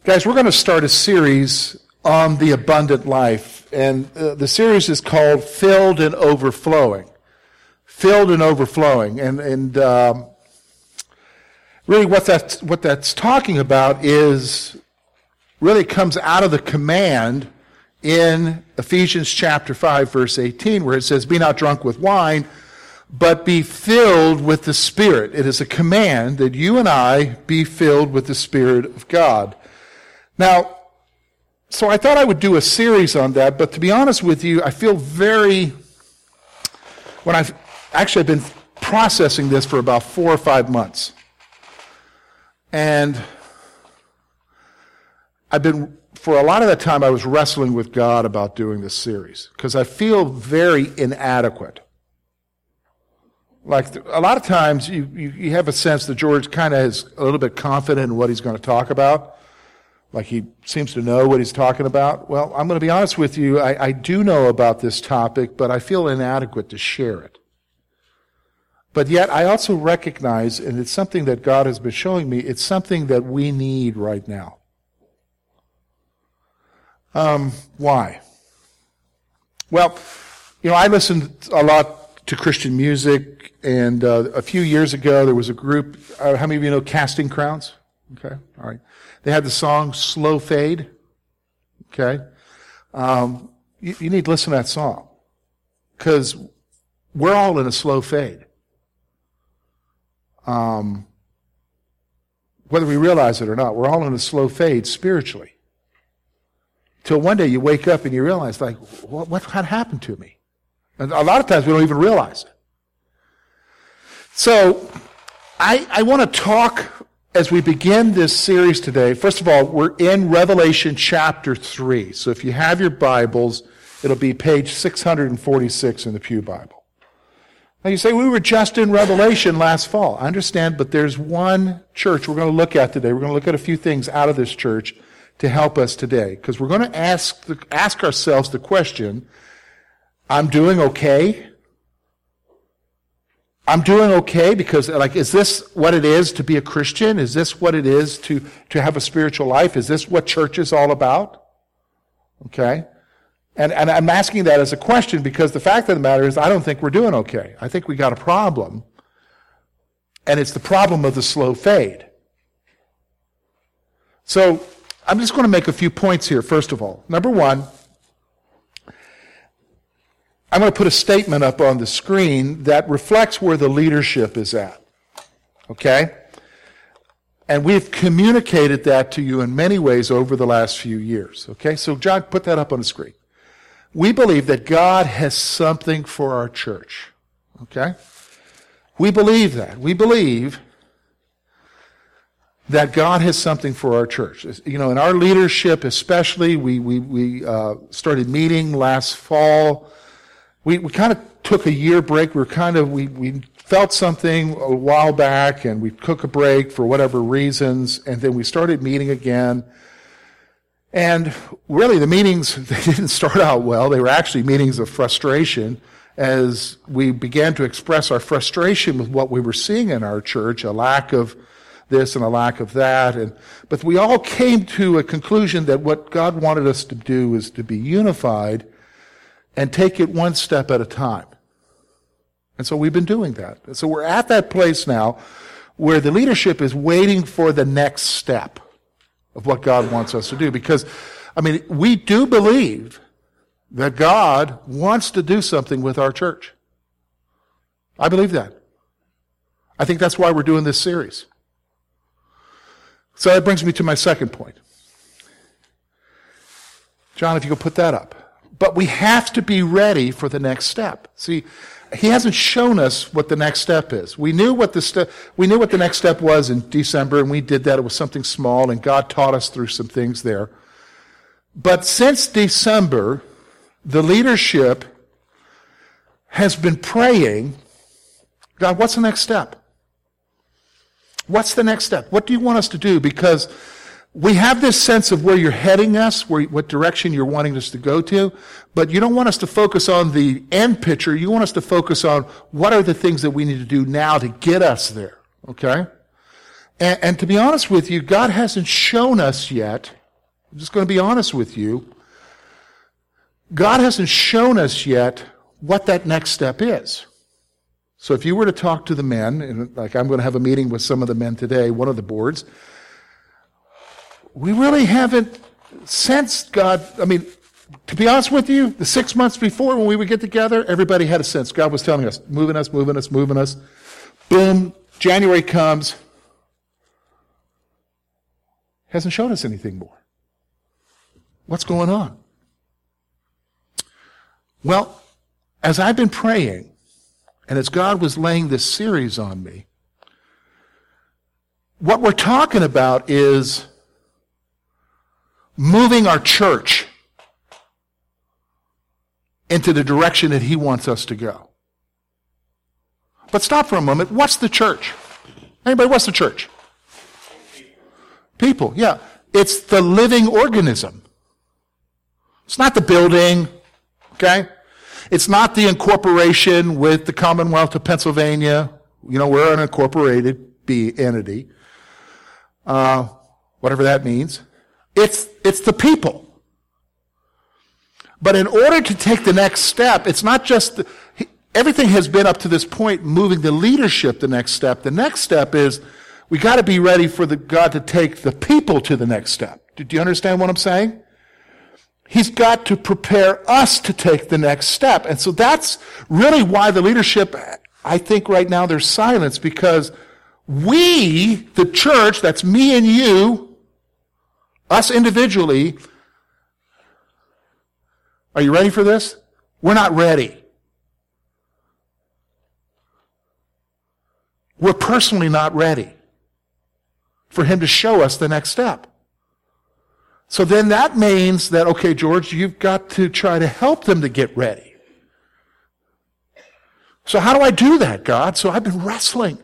Guys, we're going to start a series on the abundant life, and the series is called Filled and Overflowing. Filled and Overflowing. And really what that's talking about is really comes out of the command in Ephesians chapter 5, verse 18, where it says, "Be not drunk with wine, but be filled with the Spirit." It is a command that you and I be filled with the Spirit of God. Now, so I thought I would do a series on that, but to be honest with you, I feel I've been processing this for about 4 or 5 months. And for a lot of that time, I was wrestling with God about doing this series, because I feel very inadequate. Like, a lot of times, you have a sense that George kind of is a little bit confident in what he's going to talk about. Like, he seems to know what he's talking about. Well, I'm going to be honest with you, I do know about this topic, but I feel inadequate to share it. But yet, I also recognize, and it's something that God has been showing me, it's something that we need right now. Why? Well, I listened a lot to Christian music, and a few years ago there was a group, how many of you know Casting Crowns? Okay, all right. They had the song Slow Fade. Okay. You need to listen to that song, because we're all in a slow fade. Whether we realize it or not, we're all in a slow fade spiritually. Till one day you wake up and you realize, like, what happened to me? And a lot of times we don't even realize it. So, I want to talk, as we begin this series today, first of all, we're in Revelation chapter 3. So if you have your Bibles, it'll be page 646 in the Pew Bible. Now you say, we were just in Revelation last fall. I understand, but there's one church we're going to look at today. We're going to look at a few things out of this church to help us today. Because we're going to ask ourselves the question, I'm doing okay? I'm doing okay because, is this what it is to be a Christian? Is this what it is to have a spiritual life? Is this what church is all about? Okay? And I'm asking that as a question because the fact of the matter is I don't think we're doing okay. I think we got a problem. And it's the problem of the slow fade. So, I'm just going to make a few points here, first of all. Number one, I'm going to put a statement up on the screen that reflects where the leadership is at. Okay? And we've communicated that to you in many ways over the last few years. Okay? So, John, put that up on the screen. We believe that God has something for our church. Okay? We believe that. We believe that God has something for our church. In our leadership especially, we started meeting last fall. We kind of took a year break. We felt something a while back, and we took a break for whatever reasons, and then we started meeting again. And really, the meetings, they didn't start out well. They were actually meetings of frustration as we began to express our frustration with what we were seeing in our church, a lack of this and a lack of that. But we all came to a conclusion that what God wanted us to do is to be unified and take it one step at a time. And so we've been doing that. And so we're at that place now where the leadership is waiting for the next step of what God wants us to do. Because, we do believe that God wants to do something with our church. I believe that. I think that's why we're doing this series. So that brings me to my second point. John, if you could put that up. But we have to be ready for the next step. See, he hasn't shown us what the next step is. We knew what the next step was in December, and we did that. It was something small, and God taught us through some things there. But since December, the leadership has been praying, God, what's the next step? What's the next step? What do you want us to do? Because we have this sense of where you're heading us, what direction you're wanting us to go to, but you don't want us to focus on the end picture. You want us to focus on what are the things that we need to do now to get us there, okay? And to be honest with you, God hasn't shown us yet. I'm just going to be honest with you. God hasn't shown us yet what that next step is. So if you were to talk to the men, and like I'm going to have a meeting with some of the men today, one of the boards, we really haven't sensed God. I mean, to be honest with you, the 6 months before when we would get together, everybody had a sense. God was telling us, moving us, moving us, moving us. Boom, January comes. Hasn't shown us anything more. What's going on? Well, as I've been praying, and as God was laying this series on me, what we're talking about is moving our church into the direction that He wants us to go. But stop for a moment. What's the church? Anybody, what's the church? People, yeah. It's the living organism. It's not the building, okay? It's not the incorporation with the Commonwealth of Pennsylvania. You know, we're an incorporated entity. Whatever that means. It's the people. But in order to take the next step, it's not just everything has been up to this point moving the leadership the next step. The next step is we got to be ready for God to take the people to the next step. Do you understand what I'm saying? He's got to prepare us to take the next step. And so that's really why the leadership, I think right now there's silence, because we, the church, that's me and you, us individually, are you ready for this? We're not ready. We're personally not ready for Him to show us the next step. So then that means that, okay, George, you've got to try to help them to get ready. So how do I do that, God? So I've been wrestling.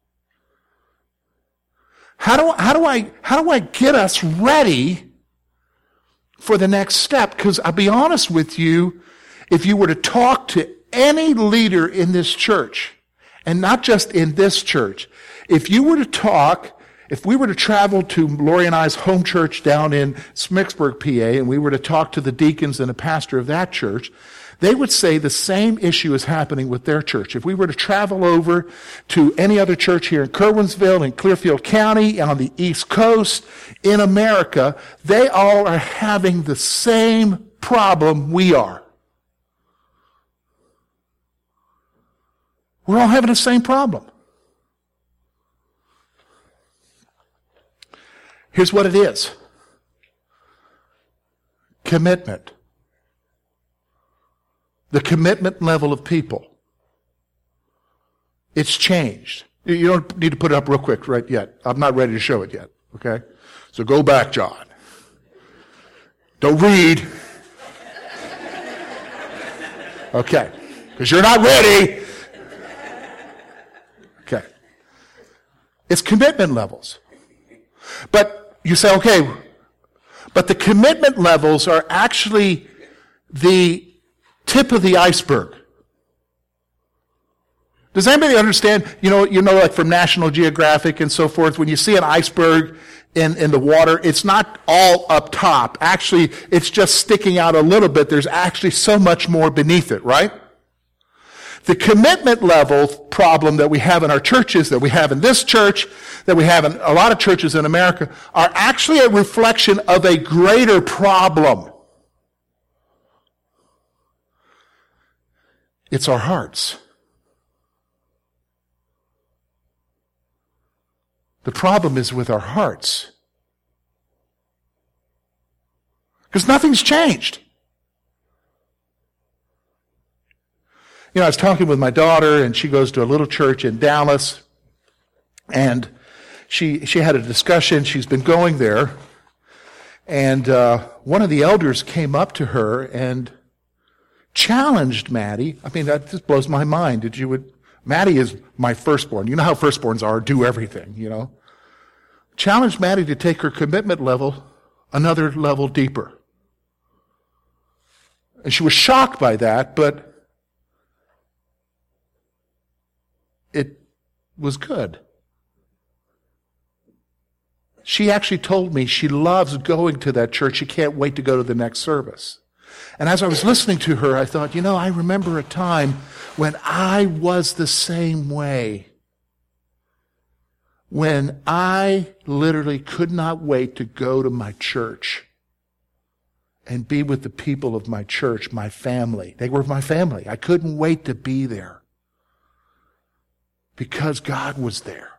How do I get us ready for the next step? Because I'll be honest with you, if you were to talk to any leader in this church, and not just in this church, if we were to travel to Lori and I's home church down in Smicksburg, PA, and we were to talk to the deacons and the pastor of that church, they would say the same issue is happening with their church. If we were to travel over to any other church here in Curwensville, in Clearfield County, on the East Coast, in America, they all are having the same problem we are. We're all having the same problem. Here's what it is. Commitment. The commitment level of people. It's changed. You don't need to put it up real quick right yet. I'm not ready to show it yet. Okay? So go back, John. Don't read. Okay. Because you're not ready. Okay. It's commitment levels. But you say, okay, but the commitment levels are actually the tip of the iceberg. Does anybody understand, you know, like from National Geographic and so forth, when you see an iceberg in the water, it's not all up top. Actually, it's just sticking out a little bit. There's actually so much more beneath it, right? The commitment level problem that we have in our churches, that we have in this church, that we have in a lot of churches in America, are actually a reflection of a greater problem. It's our hearts. The problem is with our hearts. Because nothing's changed. You know, I was talking with my daughter, and she goes to a little church in Dallas, and she had a discussion. She's been going there, and one of the elders came up to her and challenged Maddie. I mean, that just blows my mind. Maddie is my firstborn. You know how firstborns are, do everything, you know. Challenged Maddie to take her commitment level another level deeper. And she was shocked by that, but it was good. She actually told me she loves going to that church. She can't wait to go to the next service. And as I was listening to her, I thought, I remember a time when I was the same way. When I literally could not wait to go to my church and be with the people of my church, my family. They were my family. I couldn't wait to be there because God was there.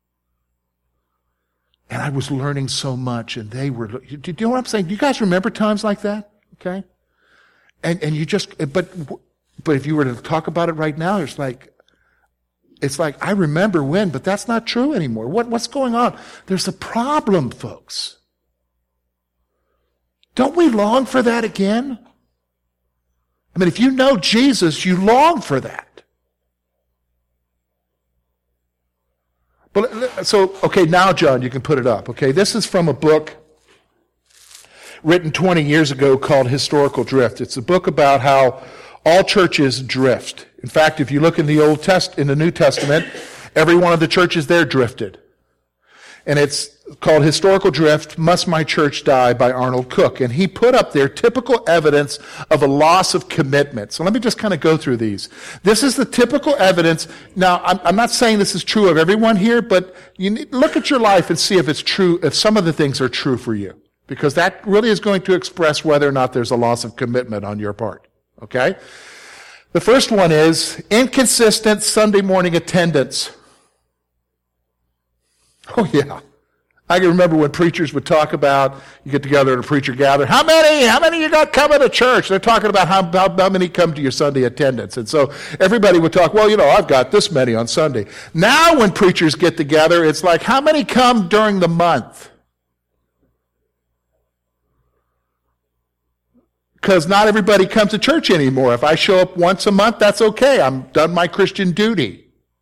And I was learning so much, and they were, do you know what I'm saying? Do you guys remember times like that? Okay? And you just, but if you were to talk about it right now, it's like, I remember when, but that's not true anymore. What's going on? There's a problem, folks. Don't we long for that again? I mean, if you know Jesus, you long for that. But so, okay, now, John, you can put it up. Okay, this is from a book written 20 years ago called Historical Drift. It's a book about how all churches drift. In fact, if you look in the New Testament, every one of the churches there drifted. And it's called Historical Drift, Must My Church Die by Arnold Cook. And he put up there typical evidence of a loss of commitment. So let me just kind of go through these. This is the typical evidence. Now, I'm not saying this is true of everyone here, but you need, look at your life and see if it's true, if some of the things are true for you. Because that really is going to express whether or not there's a loss of commitment on your part. Okay? The first one is inconsistent Sunday morning attendance. Oh, yeah. I can remember when preachers would talk about, you get together at a preacher gather, how many you got coming to church? They're talking about how many come to your Sunday attendance. And so everybody would talk, well, I've got this many on Sunday. Now when preachers get together, it's like, how many come during the month? Because not everybody comes to church anymore. If I show up once a month, that's okay. I'm done my Christian duty.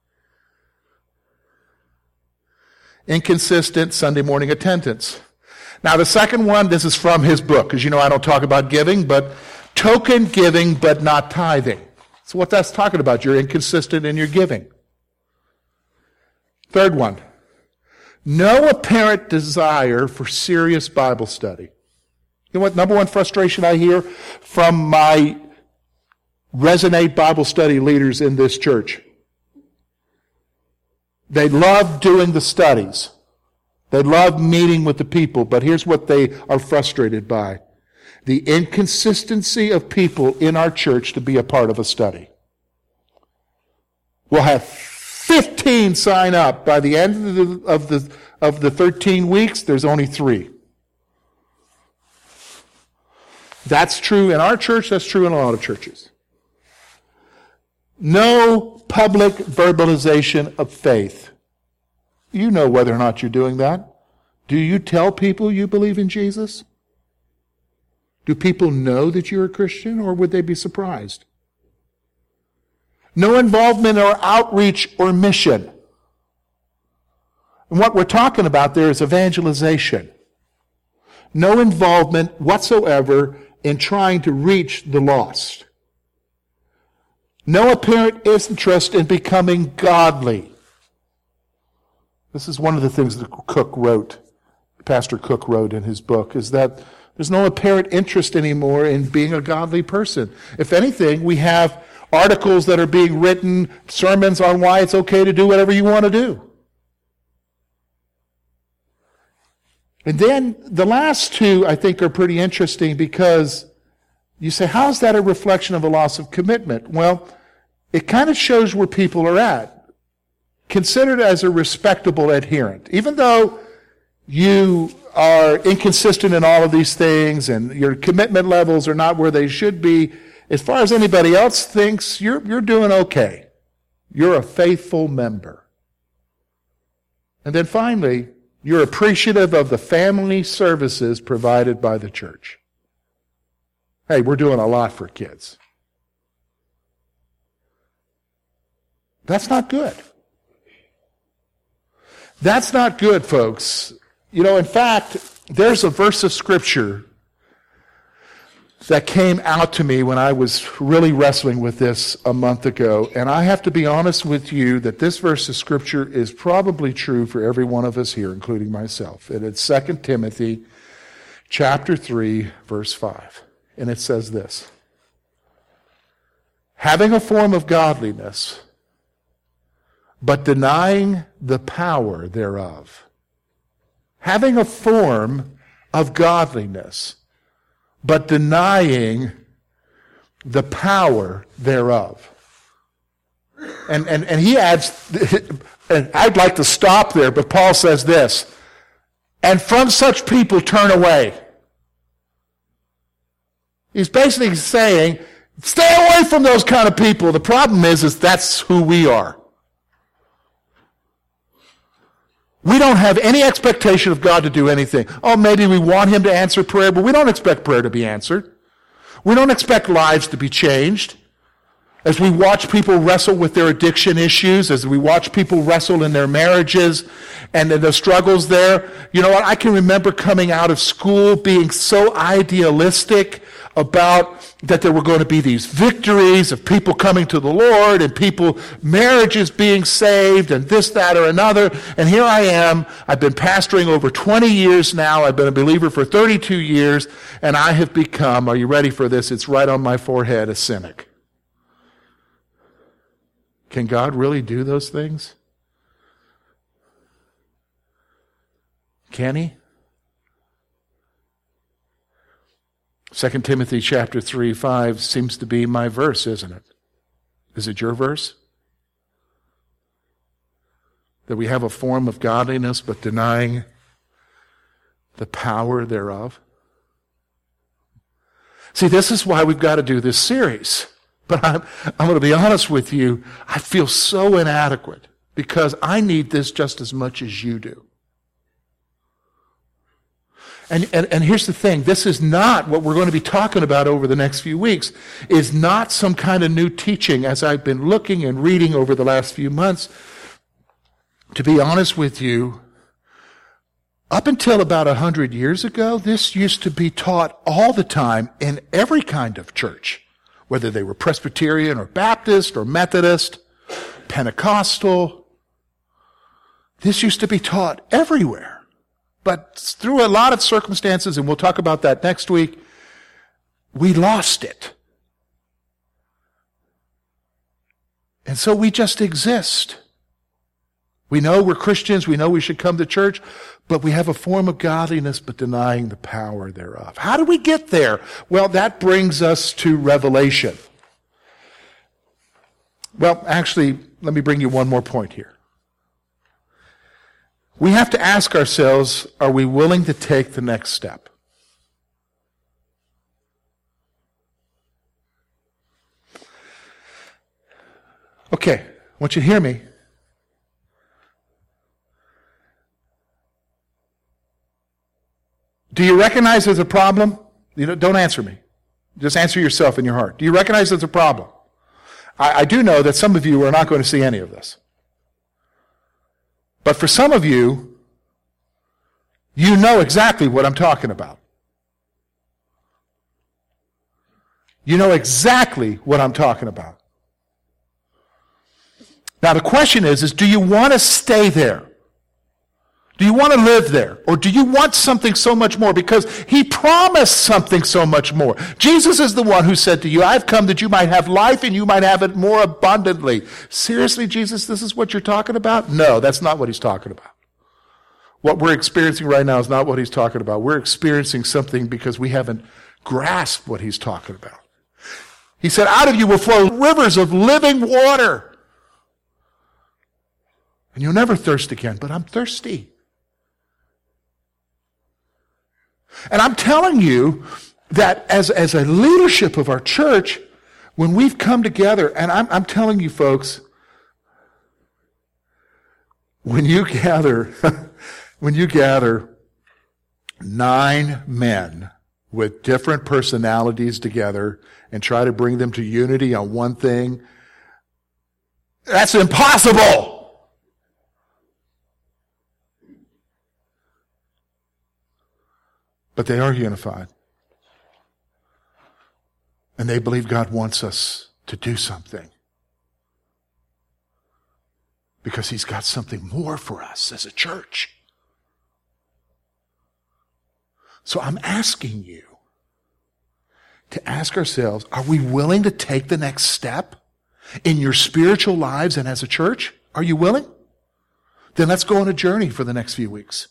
Inconsistent Sunday morning attendance. Now, the second one, this is from his book, because I don't talk about giving, but token giving, but not tithing. So what that's talking about, you're inconsistent in your giving. Third one, no apparent desire for serious Bible study. You know what number one frustration I hear from my Resonate Bible study leaders in this church? They love doing the studies. They love meeting with the people, but here's what they are frustrated by. The inconsistency of people in our church to be a part of a study. We'll have 15 sign up. By the end of the 13 weeks, there's only 3. That's true in our church. That's true in a lot of churches. No public verbalization of faith. You know whether or not you're doing that. Do you tell people you believe in Jesus? Do people know that you're a Christian, or would they be surprised? No involvement or outreach or mission. And what we're talking about there is evangelization. No involvement whatsoever in trying to reach the lost. No apparent interest in becoming godly. This is one of the things that Pastor Cook wrote in his book, is that there's no apparent interest anymore in being a godly person. If anything, we have articles that are being written, sermons on why it's okay to do whatever you want to do. And then the last two, I think, are pretty interesting, because you say, how is that a reflection of a loss of commitment? Well, it kind of shows where people are at. Considered as a respectable adherent. Even though you are inconsistent in all of these things and your commitment levels are not where they should be, as far as anybody else thinks, you're doing okay. You're a faithful member. And then finally, you're appreciative of the family services provided by the church. Hey, we're doing a lot for kids. That's not good. That's not good, folks. In fact, there's a verse of Scripture that came out to me when I was really wrestling with this a month ago. And I have to be honest with you that this verse of Scripture is probably true for every one of us here, including myself. And it's 2 Timothy chapter 3, verse 5. And it says this: having a form of godliness, but denying the power thereof. Having a form of godliness, but denying the power thereof. And he adds, and I'd like to stop there, but Paul says this: and from such people turn away. He's basically saying, stay away from those kind of people. The problem is that's who we are. We don't have any expectation of God to do anything. Oh, maybe we want him to answer prayer, but we don't expect prayer to be answered. We don't expect lives to be changed. As we watch people wrestle with their addiction issues, as we watch people wrestle in their marriages and in the struggles there, you know what? I can remember coming out of school being so idealistic about that there were going to be these victories of people coming to the Lord and marriages being saved and this, that, or another. And here I am. I've been pastoring over 20 years now. I've been a believer for 32 years. And I have become, are you ready for this? It's right on my forehead, a cynic. Can God really do those things? Can he? 2 Timothy chapter 3, 5 seems to be my verse, isn't it? Is it your verse? That we have a form of godliness, but denying the power thereof. See, this is why we've got to do this series. But I'm going to be honest with you, I feel so inadequate because I need this just as much as you do. And here's the thing, this is not what we're going to be talking about over the next few weeks, is not some kind of new teaching as I've been looking and reading over the last few months. To be honest with you, up until about 100 years ago, this used to be taught all the time in every kind of church, whether they were Presbyterian or Baptist or Methodist, Pentecostal. This used to be taught everywhere. But through a lot of circumstances, and we'll talk about that next week, we lost it. And so we just exist. We know we're Christians, we know we should come to church, but we have a form of godliness, but denying the power thereof. How do we get there? Well, that brings us to Revelation. Well, actually, let me bring you one more point here. We have to ask ourselves, are we willing to take the next step? Okay, I want you to hear me. Do you recognize there's a problem? Don't answer me. Just answer yourself in your heart. Do you recognize there's a problem? I do know that some of you are not going to see any of this. But for some of you, you know exactly what I'm talking about. You know exactly what I'm talking about. Now the question is do you want to stay there? Do you want to live there? Or do you want something so much more? Because he promised something so much more. Jesus is the one who said to you, I've come that you might have life and you might have it more abundantly. Seriously, Jesus, this is what you're talking about? No, that's not what he's talking about. What we're experiencing right now is not what he's talking about. We're experiencing something because we haven't grasped what he's talking about. He said, out of you will flow rivers of living water. And you'll never thirst again, but I'm thirsty. And I'm telling you that as a leadership of our church, when we've come together, and I'm telling you folks, when you gather 9 men with different personalities together and try to bring them to unity on one thing, that's impossible. But they are unified. And they believe God wants us to do something. Because He's got something more for us as a church. So I'm asking you to ask ourselves, are we willing to take the next step in your spiritual lives and as a church? Are you willing? Then let's go on a journey for the next few weeks.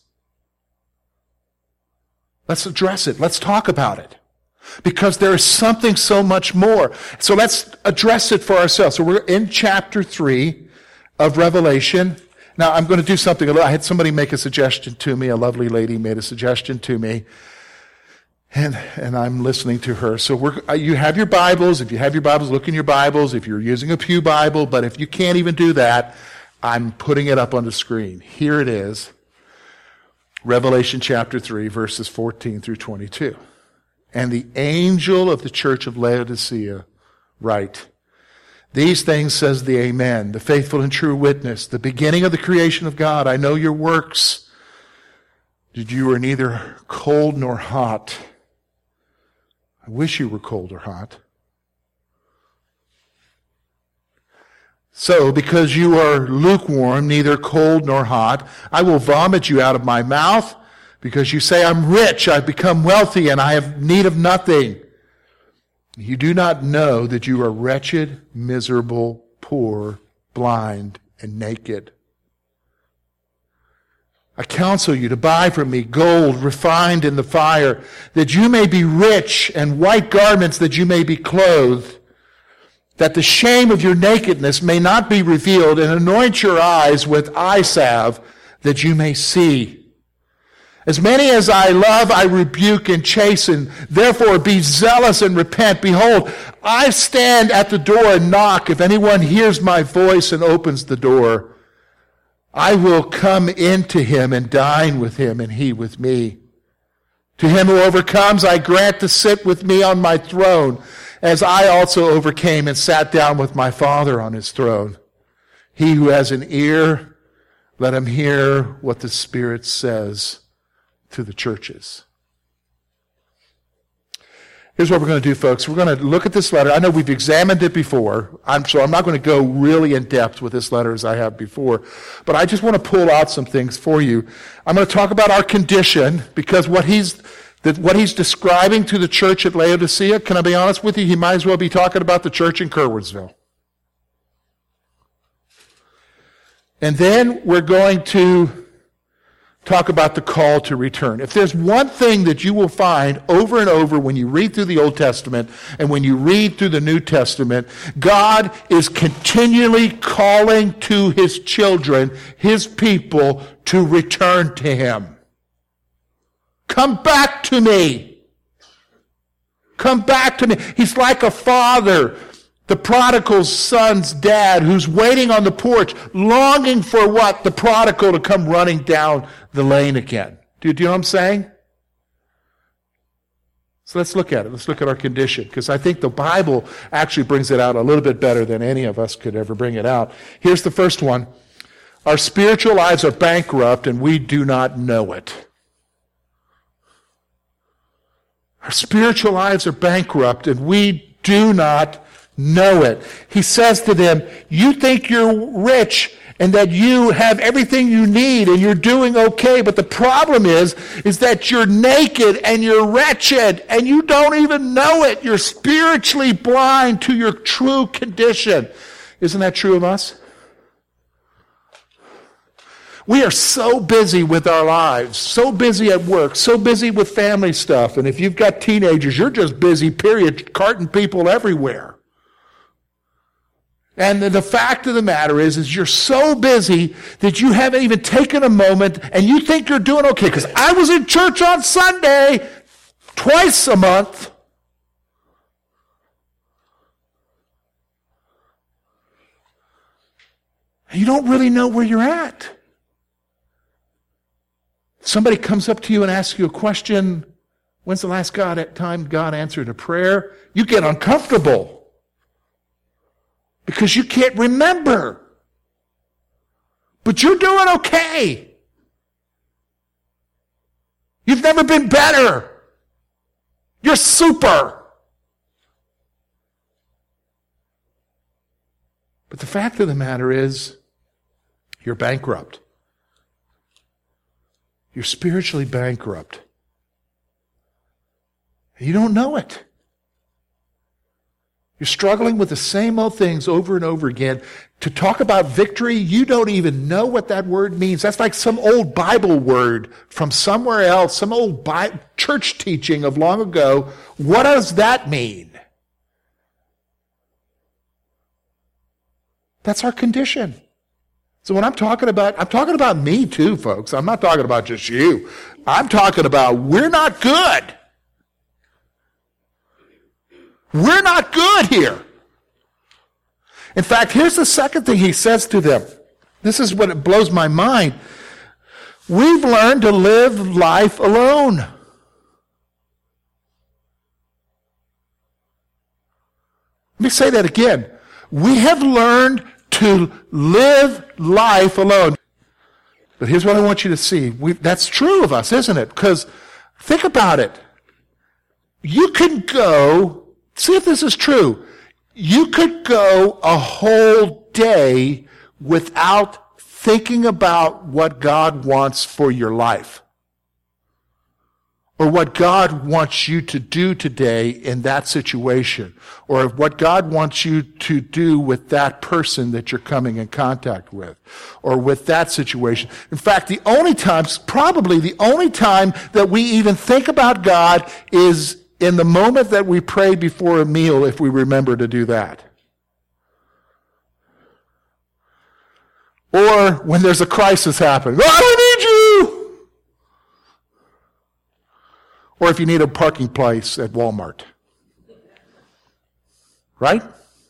Let's address it. Let's talk about it. Because there is something so much more. So let's address it for ourselves. So we're in chapter 3 of Revelation. Now I'm going to do something. I had somebody make a suggestion to me. A lovely lady made a suggestion to me. And I'm listening to her. So you have your Bibles. If you have your Bibles, look in your Bibles. If you're using a pew Bible, but if you can't even do that, I'm putting it up on the screen. Here it is. Revelation chapter 3, verses 14 through 22. And the angel of the church of Laodicea write, these things says the Amen, the faithful and true witness, the beginning of the creation of God. I know your works, that you are neither cold nor hot. I wish you were cold or hot. So, because you are lukewarm, neither cold nor hot, I will vomit you out of my mouth, because you say, I'm rich, I've become wealthy, and I have need of nothing. You do not know that you are wretched, miserable, poor, blind, and naked. I counsel you to buy from me gold refined in the fire, that you may be rich, and white garments that you may be clothed, that the shame of your nakedness may not be revealed, and anoint your eyes with eye salve, that you may see. As many as I love, I rebuke and chasten. Therefore, be zealous and repent. Behold, I stand at the door and knock. If anyone hears my voice and opens the door, I will come into him and dine with him, and he with me. To him who overcomes, I grant to sit with me on my throne, as I also overcame and sat down with my Father on his throne. He who has an ear, let him hear what the Spirit says to the churches. Here's what we're going to do, folks. We're going to look at this letter. I know we've examined it before, so I'm not going to go really in depth with this letter as I have before, but I just want to pull out some things for you. I'm going to talk about our condition, because what he's describing to the church at Laodicea, can I be honest with you, he might as well be talking about the church in Curworsville. And then we're going to talk about the call to return. If there's one thing that you will find over and over when you read through the Old Testament and when you read through the New Testament, God is continually calling to his children, his people, to return to him. Come back to me. Come back to me. He's like a father, the prodigal son's dad, who's waiting on the porch, longing for what? The prodigal to come running down the lane again. Do you know what I'm saying? So let's look at it. Let's look at our condition, because I think the Bible actually brings it out a little bit better than any of us could ever bring it out. Here's the first one. Our spiritual lives are bankrupt and we do not know it. Our spiritual lives are bankrupt and we do not know it. He says to them, you think you're rich and that you have everything you need and you're doing okay, but the problem is that you're naked and you're wretched and you don't even know it. You're spiritually blind to your true condition. Isn't that true of us? We are so busy with our lives, so busy at work, so busy with family stuff, and if you've got teenagers, you're just busy, period, carting people everywhere. And the fact of the matter is you're so busy that you haven't even taken a moment and you think you're doing okay. Because I was in church on Sunday twice a month. And you don't really know where you're at. Somebody comes up to you and asks you a question. When's the last time God answered a prayer? You get uncomfortable. Because you can't remember. But you're doing okay. You've never been better. You're super. But the fact of the matter is, you're bankrupt. You're spiritually bankrupt. You don't know it. You're struggling with the same old things over and over again. To talk about victory, you don't even know what that word means. That's like some old Bible word from somewhere else, some old church teaching of long ago. What does that mean? That's our condition. So when I'm talking about me too, folks. I'm not talking about just you. I'm talking about we're not good. We're not good here. In fact, here's the second thing he says to them. This is what it blows my mind. We've learned to live life alone. Let me say that again. We have learned to live life alone. But here's what I want you to see. That's true of us, isn't it? Because think about it. You can go, see if this is true. You could go a whole day without thinking about what God wants for your life. Or what God wants you to do today in that situation. Or what God wants you to do with that person that you're coming in contact with. Or with that situation. In fact, probably the only time that we even think about God is in the moment that we pray before a meal, if we remember to do that. Or when there's a crisis happening. Oh, I need you! Or if you need a parking place at Walmart. Right?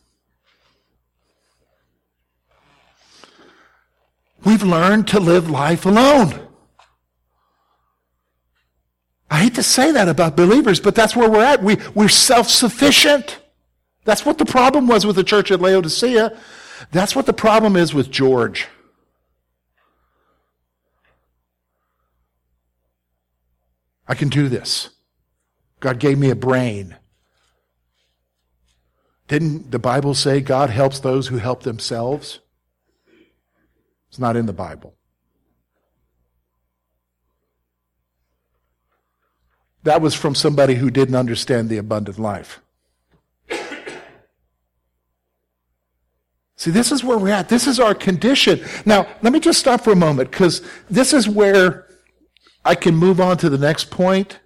We've learned to live life alone. I hate to say that about believers, but that's where we're at. We're self-sufficient. That's what the problem was with the church at Laodicea. That's what the problem is with George. I can do this. God gave me a brain. Didn't the Bible say God helps those who help themselves? It's not in the Bible. That was from somebody who didn't understand the abundant life. See, this is where we're at. This is our condition. Now, let me just stop for a moment, because this is where I can move on to the next point,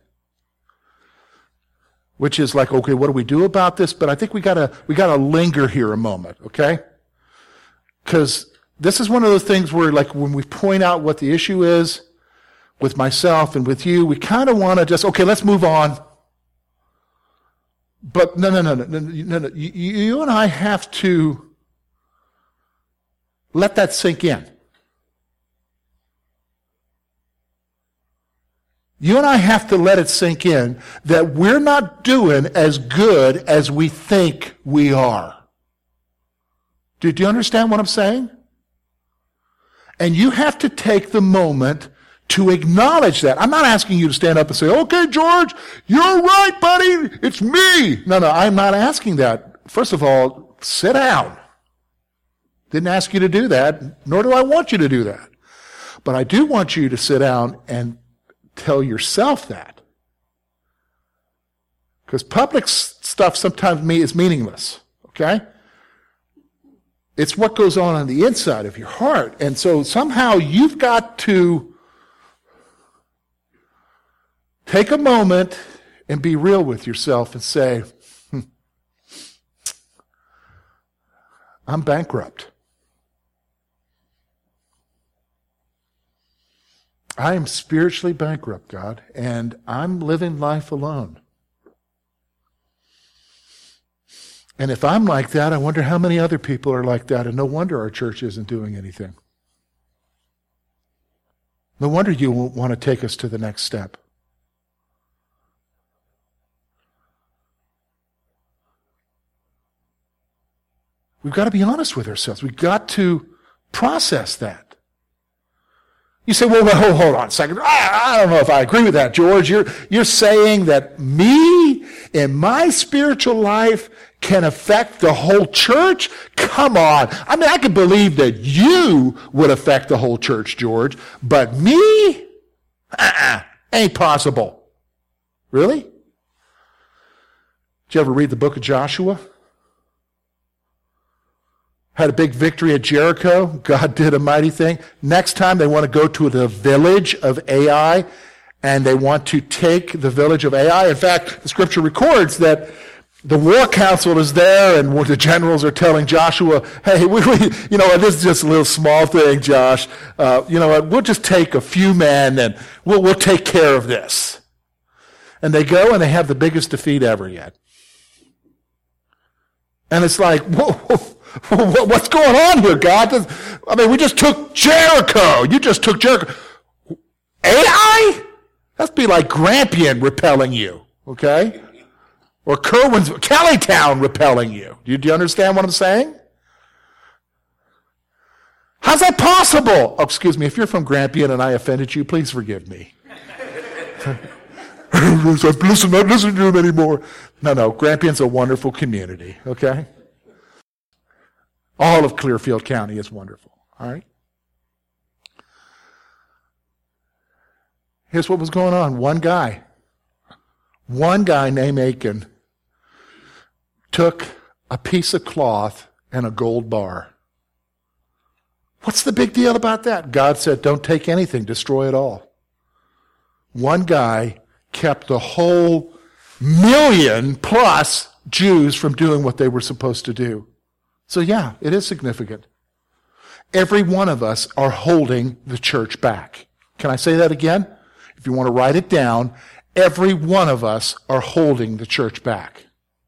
which is like, okay, what do we do about this? But I think we gotta linger here a moment, okay? Because this is one of those things where, like, when we point out what the issue is, with myself and with you, we kind of want to just, okay, let's move on. But no. You and I have to let that sink in. You and I have to let it sink in that we're not doing as good as we think we are. Do you understand what I'm saying? And you have to take the moment to acknowledge that. I'm not asking you to stand up and say, okay, George, you're right, buddy. It's me. No, I'm not asking that. First of all, sit down. Didn't ask you to do that, nor do I want you to do that. But I do want you to sit down and tell yourself that. Because public stuff sometimes is meaningless, okay? It's what goes on the inside of your heart. And so somehow you've got to take a moment and be real with yourself and say, I'm bankrupt. I am spiritually bankrupt, God, and I'm living life alone. And if I'm like that, I wonder how many other people are like that, and no wonder our church isn't doing anything. No wonder you won't want to take us to the next step. We've got to be honest with ourselves. We've got to process that. You say, well, hold on a second. I don't know if I agree with that, George. You're saying that me in my spiritual life can affect the whole church? Come on. I mean, I can believe that you would affect the whole church, George, but me? Ain't possible. Really? Did you ever read the book of Joshua? Had a big victory at Jericho. God did a mighty thing. Next time they want to go to the village of Ai, and they want to take the village of Ai. In fact, the scripture records that the war council is there, and the generals are telling Joshua, hey, you know what, this is just a little small thing, Josh. You know what, we'll just take a few men, and we'll take care of this. And they go, and they have the biggest defeat ever yet. And it's like, whoa, what's going on here, God? I mean, we just took Jericho. You just took Jericho. Ai? That'd be like Grampian repelling you, okay? Or Kellytown repelling you. Do you understand what I'm saying? How's that possible? Oh, excuse me, if you're from Grampian and I offended you, please forgive me. Listen, I'm not listening to him anymore. No, Grampian's a wonderful community, okay? All of Clearfield County is wonderful, all right? Here's what was going on. One guy named Achan took a piece of cloth and a gold bar. What's the big deal about that? God said, don't take anything, destroy it all. One guy kept the whole 1,000,000+ Jews from doing what they were supposed to do. So yeah, it is significant. Every one of us are holding the church back. Can I say that again? If you want to write it down, every one of us are holding the church back.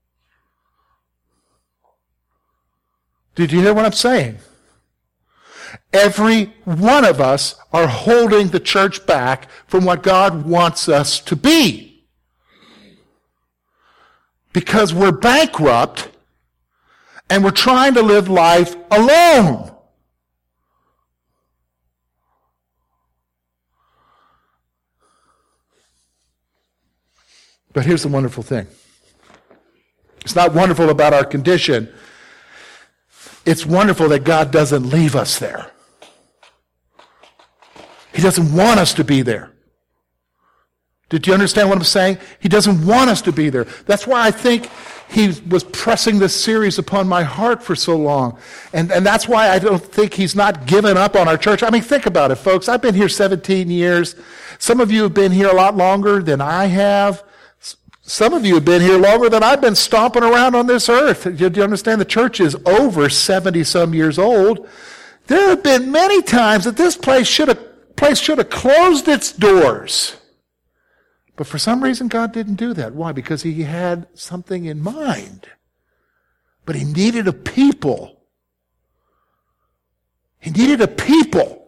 Did you hear what I'm saying? Every one of us are holding the church back from what God wants us to be. Because we're bankrupt and we're trying to live life alone. But here's the wonderful thing. It's not wonderful about our condition. It's wonderful that God doesn't leave us there. He doesn't want us to be there. Did you understand what I'm saying? He doesn't want us to be there. That's why I think he was pressing this series upon my heart for so long. And that's why I don't think he's not given up on our church. I mean, think about it, folks. I've been here 17 years. Some of you have been here a lot longer than I have. Some of you have been here longer than I've been stomping around on this earth. Do you understand? The church is over 70-some years old. There have been many times that this place should have closed its doors. But for some reason, God didn't do that. Why? Because he had something in mind. But he needed a people. He needed a people